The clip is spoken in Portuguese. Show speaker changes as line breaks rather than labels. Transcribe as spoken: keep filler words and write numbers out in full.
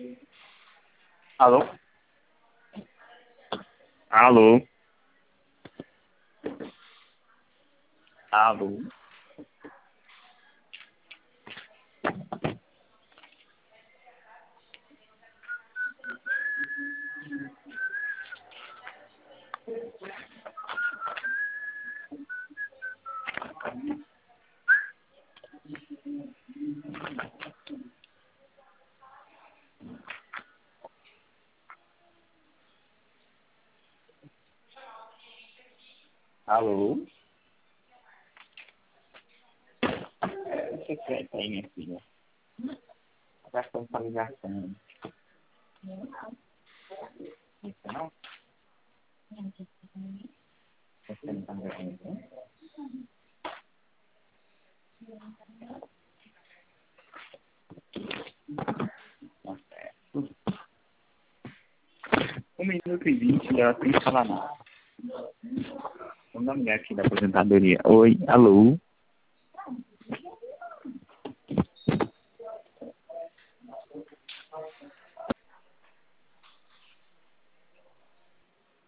Alô? Alô? Alô? Alô? É, você quer aí, minha filha? Gastando para ligação. Isso não? Você não está me ouvindo? Tá certo. Um minuto e vinte, ela tem que falar nada. O nome aqui da aposentadoria. Oi, alô?